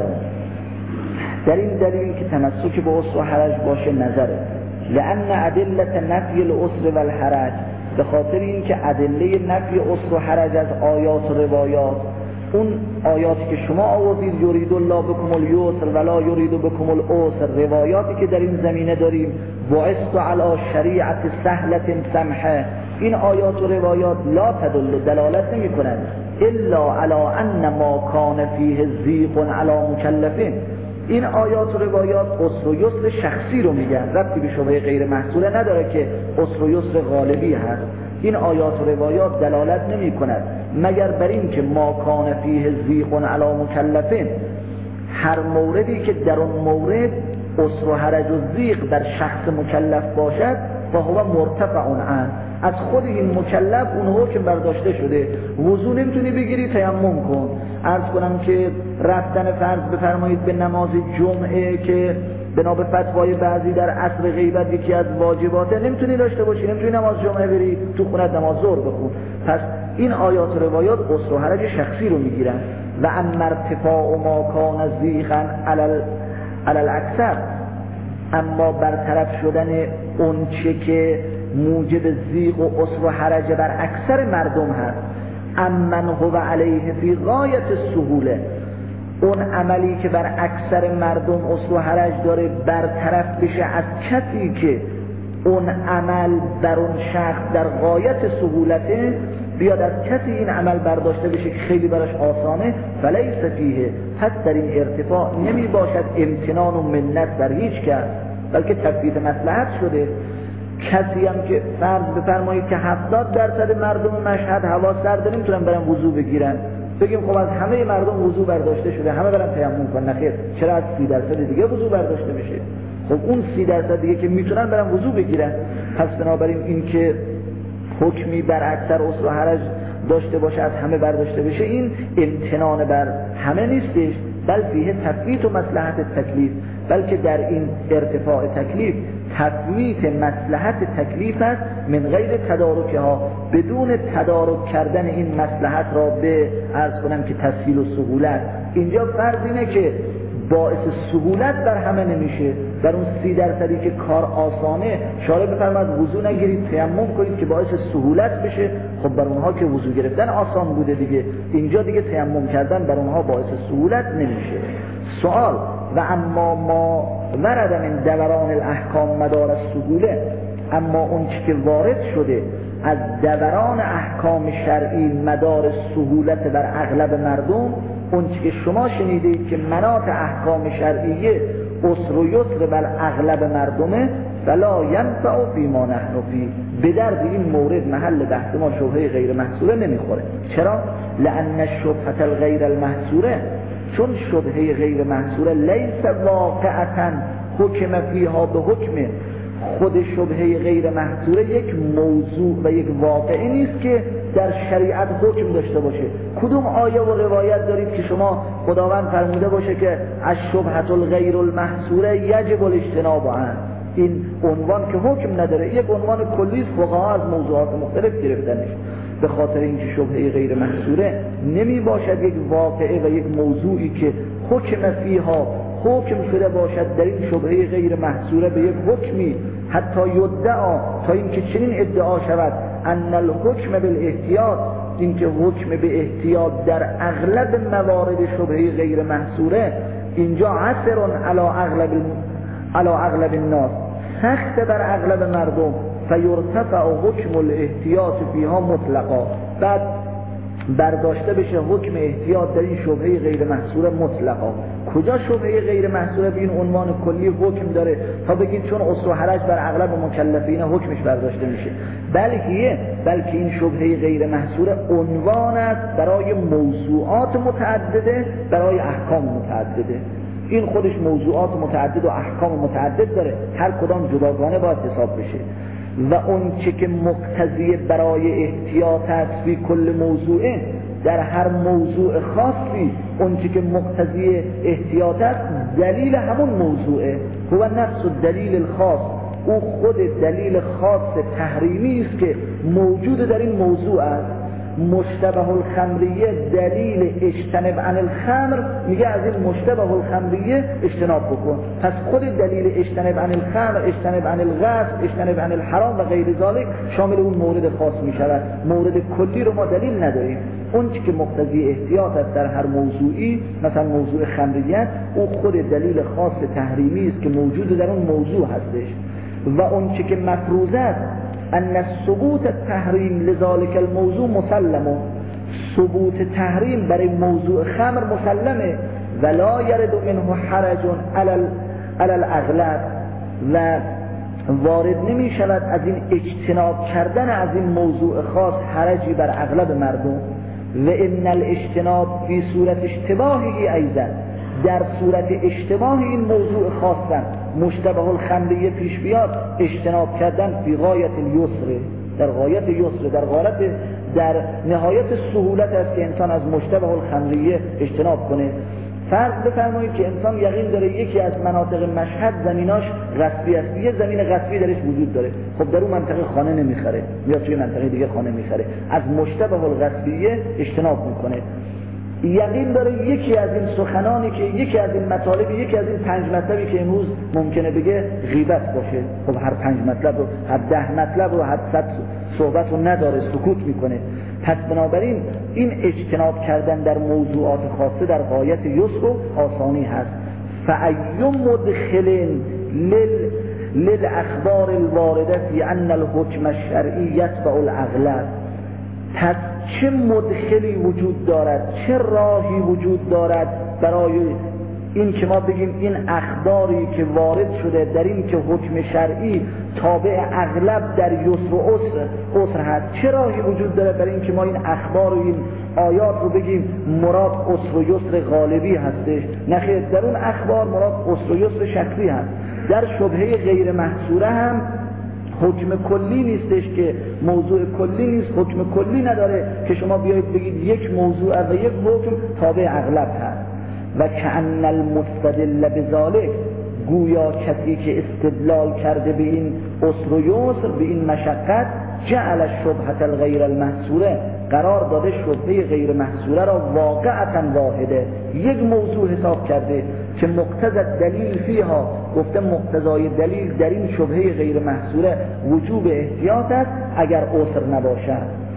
در این دلیل که تمسک به عسر و حرج باشه نظره. لأن ادله نفی العسر و الحرج، به خاطر این که ادله نفی عسر و حرج از آیات و روایات، اون آیاتی که شما آوردید یرید الله بکم الیسر ولا یرید بکم العسر، روایاتی که در این زمینه داریم بعثت علی شریعت سهلة سمحه، این آیات و روایات لا تدل، دلالت نمی کنند الا علی ان ما کان فیه ضیق علی مکلفین. این آیات و روایات عسر و یسر شخصی رو میگن، ربطی به شبهه غیر محصوله نداره که عسر و یسر غالبی هست. این آیات و روایات دلالت نمی کند مگر بر این که ما کان فیه ضیق علی مکلفین، هر موردی که در اون مورد عسر و حرج و ضیق بر شخص مکلف باشد فهو مرتفع عنه، از خود این مکلف اون حکم برداشته شده. وضو نمیتونی بگیری تیمم کن. عرض کنم که رفتن فرض بفرمایید به نماز جمعه که بنا به فتوای بعضی در عصر غیبت یکی از واجباته، نمیتونی داشته باشی، نمیتونی نماز جمعه بری تو خونت نماز ظهر بخون. پس این آیات و روایات عسر و حرج شخصی رو میگیرن. و اما ارتفاع ما کان ضیقا علی الاکثر، اما برطرف شدن اون چه که موجب ضیق و عسر و حرج بر اکثر مردم هست، امن هو علیه فی غایت السهوله، اون عملی که بر اکثر مردم عسر و حرج داره برطرف بشه از کسی که اون عمل در اون شخص در غایت سهولته، بیاد از کسی این عمل برداشته بشه که خیلی براش آسانه، فلیس فیه، پس در این ارتفاع نمی باشد امتنان و منت بر هیچ کس، بلکه تثبیت مصلحت شده. کسی هم که فرض بفرمایید که هفتاد درصد مردم مشهد هوا سرد نمیتونن برن وضو بگیرن، بگیم خب از همه مردم وضو برداشته شده همه برن تیمم کنن، نخیر، چرا از سی درصد دیگه وضو برداشته بشه؟ خب اون سی درصد دیگه که میتونن برن وضو بگیرن. پس بنابراین این که حکمی بر اکثر عسر و حرج داشته باشه از همه برداشته بشه، این امتنان بر همه نیستش، بل فیه تثبیت و مصلحت تکلیف، بلکه در این ارتفاع تکلیف تثبیت مصلحت تکلیف است، من غیر تدارکه ها، بدون تدارک کردن این مصلحت را به عرض کنم که تسهیل و سهولت. اینجا فرض اینه که باعث سهولت بر همه نمیشه، در اون سی درصدی که کار آسانه شارع بفرماد وضو نگیرید تیمم کنید که باعث سهولت بشه، خب بر اونها که وضو گرفتن آسان بوده دیگه، اینجا دیگه تیمم کردن بر اونها باعث سهولت نمیشه. سوال: و اما ما ورد من دوران الاحکام مدار السهوله، اما اون چی که وارد شده از دوران احکام شرعی مدار سهولت بر اغلب مردم، اون چی که شما شنیدید که مناط احکام شرعیه عسر و یسر بر اغلب مردمه، فلا ینفع فی ما نحن فی، به درد این مورد محل بحث ما شبهه غیر محصوره نمیخوره. چرا؟ لأن الشبهة الغیر المحصوره، چون شبهه غیر محصوره لیس واقعتا حکم فیها به حکم، خود شبهه غیر محصوره یک موضوع و یک واقعه نیست که در شریعت حکم داشته باشه. کدوم آیه و روایت دارید که شما خداوند فرموده باشه که الشبهة الغیر المحصوره یجب الاجتناب عنها؟ این عنوان که حکم نداره، یک عنوان کلی است، فقها از موضوعات مختلف گرفتنش. به خاطر اینکه شبهه غیر محصوره نمی باشد یک واقعه و یک موضوعی که حکم فیها حکم شده باشد در این شبهه غیر محصوره به یک حکمی، حتی یدعا، تا اینکه چنین ادعا شود ان الحکم بالاحتیاط، اینکه حکم به احتیاط در اغلب موارد شبهه غیر محصوره اینجا عسر علی اغلب علی اغلب الناس، سخت بر اغلب مردم، فیرتفع حکم الاحتیاط فیها مطلقا، بعد برداشته بشه حکم احتیاط در این شبهه غیر محصوره مطلقا. کجا شبهه غیر محصوره به این عنوان کلی حکم داره تا بگید چون عسر و حرج بر اغلب مکلفین حکمش برداشته میشه؟ بلکه بلکه این شبهه غیر محصوره عنوان است برای موضوعات متعدده، برای احکام متعدده. این خودش موضوعات متعدد و احکام متعدد داره، هر کدام جداگانه باید حساب بشه. و اون چه که مقتضی برای احتیاط است فی کل موضوعه، در هر موضوع خاصی اون چه که مقتضی احتیاط است دلیل همون موضوعه، هو نفس الدلیل الخاص، او خود دلیل خاص تحریمی است که موجود در این موضوع است. مشتبه الخمریه دلیل اجتنب عن الخمر، میگه از این مشتبه الخمریه اجتناب بکن. پس خود دلیل اجتنب عن الخمر، اجتنب عن الغصب، اجتنب عن الحرام و غیر ذالک شامل اون مورد خاص میشود. مورد کلی رو ما دلیل نداریم. اون چی که مقتضی احتیاط است در هر موضوعی، مثلا موضوع خمریت، او خود دلیل خاص تحریمی است که موجود در اون موضوع هستش. و اون چی که مفروض است ان ثبوت التحریم لذالک الموضوع مسلمه، ثبوت تحریم برای موضوع خمر مسلمه. ولا یرد منه حرج علی الاغلب، و وارد نمی شود از این اجتناب کردن از این موضوع خاص حرجی بر اغلب مردم. و ان الاجتناب فی صورت اشتباهی ایضا، در صورت اشتباه این موضوع خاصا مشتبه الخمریه پیش بیاد، اجتناب کردن فی غایت الیسر، در غایت یسر، در غایت در نهایت سهولت است که انسان از مشتبه الخمریه اجتناب کنه. فرض بفرمایید که انسان یقین داره یکی از مناطق مشهد زمیناش غصبی است، یه زمین غصبی درش وجود داره، خب در اون منطقه خانه نمیخره یا توی منطقه دیگه خانه میخره، از مشتبه الغصبیه اجتناب میکنه. یقین داره یکی از این سخنانی که یکی از این مطالب، یکی از این پنج مطلبی که امروز ممکنه بگه غیبت باشه، خب هر پنج مطلب رو، هر ده مطلب رو، هر صد صحبت رو نداره، سکوت میکنه. پس بنابراین این اجتناب کردن در موضوعات خاصه در غایت یسر و آسانی هست. فأی مدخل لل للاخبار الوارده فی ان الحکم الشرعی یتبع الاغلب، پس چه مدخلی وجود دارد، چه راهی وجود دارد برای این که ما بگیم این اخباری که وارد شده در این که حکم شرعی تابع اغلب در یسر و عسر عسر هست، چه راهی وجود دارد برای این که ما این اخبار و این آیات رو بگیم مراد عسر و یسر غالبی هستش؟ نخیر، در اون اخبار مراد عسر و یسر شکلی هست. در شبهه غیر محصوره هم حکم کلی نیستش که موضوع کلی نیست، حکم کلی نداره که شما بیایید بگید یک موضوع و یک حکم تابع اغلب هست. و کأن المستدل بذالک، گویا کسی که استدلال کرده به این عسر و یسر، به این مشقت، جعل الشبهة الغیر المحصوره، قرار داده شبهه غیر محصوره را واقعتا واحده، یک موضوع حساب کرده که مقتضی دلیل فیها، گفته مقتضای دلیل در این شبهه غیر محصوره وجوب احتیاط است اگر عسر نباشد.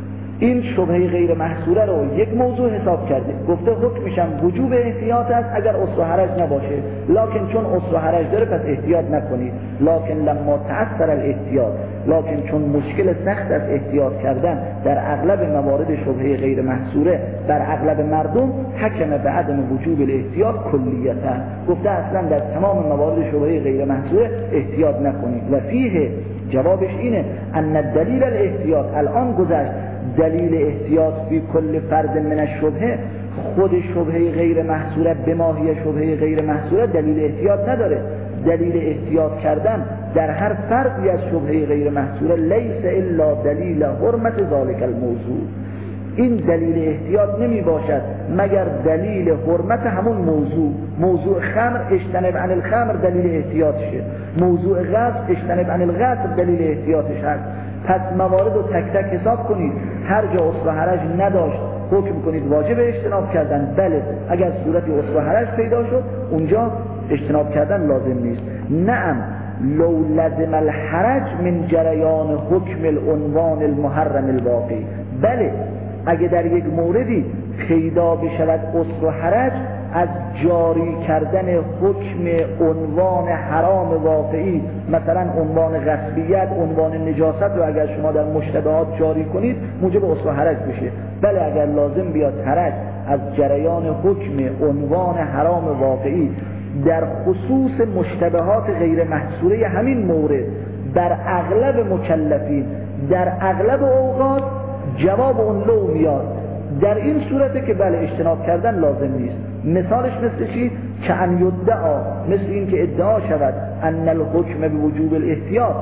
این شبهه غیر محصوره رو یک موضوع حساب کرده، گفته حکمش هم وجوب احتیاط است اگر عسر و حرج نباشه، لکن چون عسر و حرج داره پس احتیاط نکنید. لکن لما تأثر الاحتیاط، لکن چون مشکل سخت از احتیاط کردن در اغلب موارد شبهه غیر محصوره بر اغلب مردم، حکم به عدم وجوب الاحتیاط کلیتا، گفته اصلا در تمام موارد شبهه غیر محصوره احتیاط نکنید. و فیه، جوابش اینه، ان دلیل الاحتیاط، الان گذشت دلیل احتیاط فی کل فرد من الشبهه، خود شبهه غیر محصوره به ماهی شبهه غیر محصوره دلیل احتیاط نداره. دلیل احتیاط کردن در هر فردی از شبهه غیر محصوره لیس الا دلیل حرمت ذالک الموضوع، این دلیل احتیاط نمی باشد مگر دلیل حرمت همون موضوع. موضوع خمر، اجتنب عن الخمر دلیل احتیاطشه، موضوع غصب، اجتنب عن الغصب دلیل احتیاطش هست. پس موارد رو تک تک حساب کنید، هر جا عسر و حرج نداشت حکم کنید واجب اجتناب کردن، بله اگر صورتی عسر و حرج پیدا شد اونجا اجتناب کردن لازم نیست. نعم لو لزم الحرج من جریان حکم العنوان المحرم الواقعی، بله اگه در یک موردی پیدا بشود عسر و حرج از جاری کردن حکم عنوان حرام واقعی، مثلا عنوان غصبیت، عنوان نجاست رو اگر شما در مشتبهات جاری کنید موجب عسر و حرج بشه، بله اگر لازم بیاد حرج از جریان حکم عنوان حرام واقعی در خصوص مشتبهات غیر محصوره همین مورد بر اغلب مکلفین در اغلب اوقات جواب اون لو میاد، در این صورته که بله اجتناب کردن لازم نیست. مثالش مثل چی؟ که ان یدعا، مثل این که ادعا شود ان الحکم به وجوب الاحتیاط،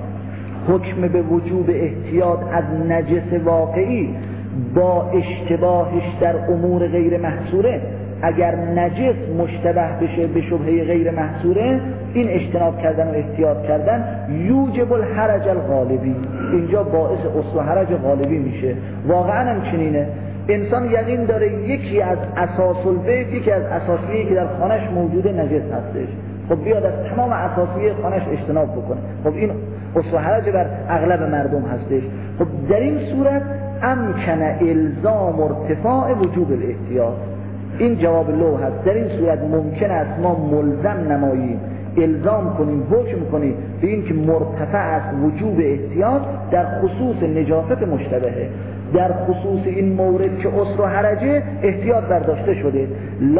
حکم به وجوب احتیاط از نجس واقعی با اشتباهش در امور غیر محصوره، اگر نجس مشتبه بشه به شبهه غیر محصوره، این اجتناب کردن و احتیاط کردن یوجب الحرج الغالبی، اینجا باعث اصل و حرج غالبی میشه. واقعا هم چنینه. انسان یقین داره یکی از اساس البیت، یکی از اساسیه‌ای که در خانش موجوده نجس هستش، خب بیاد از تمام اساسیه خانش اجتناب بکنه. خب این اصل و حرج بر اغلب مردم هستش. خب در این صورت امکن الزام ارتفاع وجوب الاحتیاط، این جواب لو هست. در این صورت ممکن است ما ملزم نماییم، الزام کنیم، حکم کنیم به این که مرتفع است وجوب احتیاط در خصوص نجاست مشتبهه. در خصوص این مورد که اصل و حرجه احتیاط برداشته شده،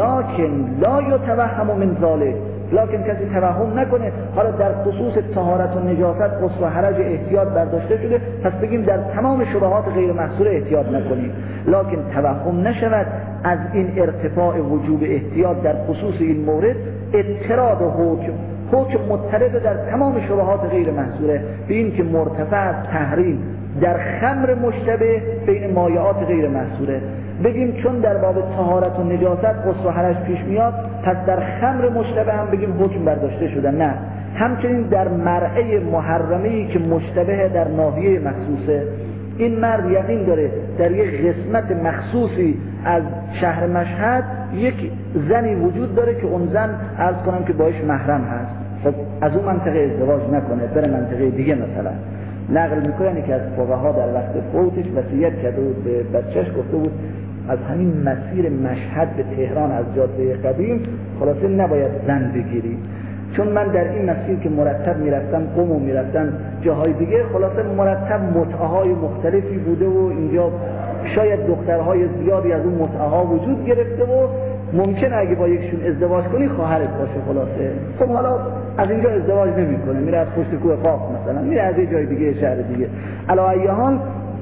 لکن لا یتوهم من ذلک، لکن کسی توهم نکنه حالا در خصوص طهارت و نجاست اصل و حرج احتیاط برداشته شده، پس بگیم در تمام شبهات غیر محصوره احتیاط نکنیم. لکن توهم نشود از این ارتفاع وجوب احتیاط در خصوص این مورد اضطراد و حکم، حکم مضطرد در تمام شبهات غیر محصوره به این که مرتفع از تحریم در خمر مشتبه بین مایعات غیر محصوره، بگیم چون در باب طهارت و نجاست غسل و حرج پیش میاد پس در خمر مشتبه هم بگیم حکم برداشته شده. نه، همچنین در مرعه محرمه‌ای که مشتبه در ناحیه مخصوصه، این مرد یقین داره در یک قسمت مخصوصی از شهر مشهد یک زنی وجود داره که اون زن عرض کنم که باش محرم هست، خب از اون منطقه ازدواج نکنه، بره منطقه دیگه. مثلا نقل میکنن که از فقها در وقت فوتش وصیت کرده بود به بچهش، گفته بود از همین مسیر مشهد به تهران از جاده قدیم خلاصه نباید زن بگیری، چون من در این مسیر که مرتب میرفتم قم و میرفتم جاهای دیگه، خلاصه مرتب متعه‌های مختلفی بوده و اینجا شاید دخترهای زیادی از اون متعه‌ها وجود گرفته و ممکنه اگه با یکشون ازدواج کنی خواهرت باشه. خلاصه خب حالا از اینجا ازدواج نمیکنه، میره از پشت کوه قاف مثلا، میره از یه جای دیگه شهر دیگه. علی ای حال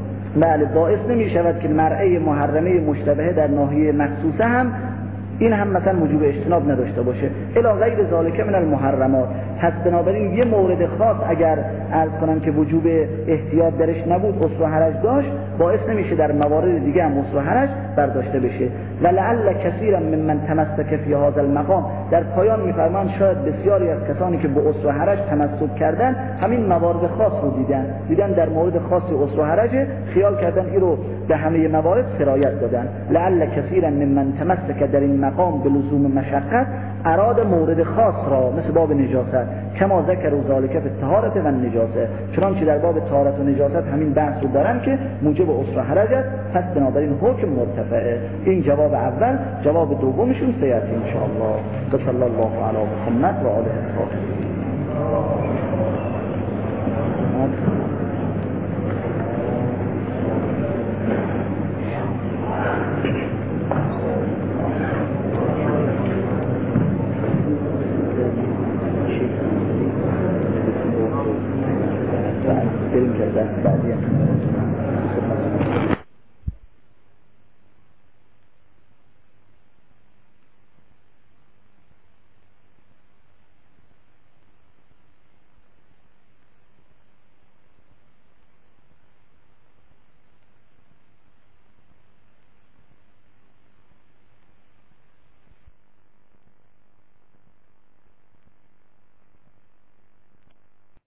بله باعث نمیشود که مرعه محرمه مشتبهه در ناحیه مخصوصه هم این هم مثلا وجوب اجتناب نداشته باشه. الی غیر ذالک من المحرمات. پس بنابراین یه مورد خاص اگر عرض کنم که وجوب احتیاط درش نبود، اصل و حرج داشت، باعث نمیشه در موارد دیگه هم اصل و حرج برداشته بشه. ولعل کثیرا ممن تمسک فی هذا المقام، در پایان میفرمان شاید بسیاری از کسانی که به اصل و حرج تمسک کردن همین موارد خاص رو دیدن، دیدن در مورد خاصی اصل و حرج، خیال کردن این رو به همه موارد سرایت دادن. لعل کثیرا ممن تمسک در این مقام به لزوم مشقت، اراد مورد خاص را مثل باب نجاست، کما ذکر و ذالک فی الطهارة و النجاسه، چنانچه در باب طهارت و نجاست همین بحث رو دارن که موجب اصل و حرج است، پس بنابراین حکم مرتفعه. این جواب اول. جواب دومشون سیاتی ان شاء الله. صلی الله علی محمد و آله الطاهرین. بریم که دست بعدی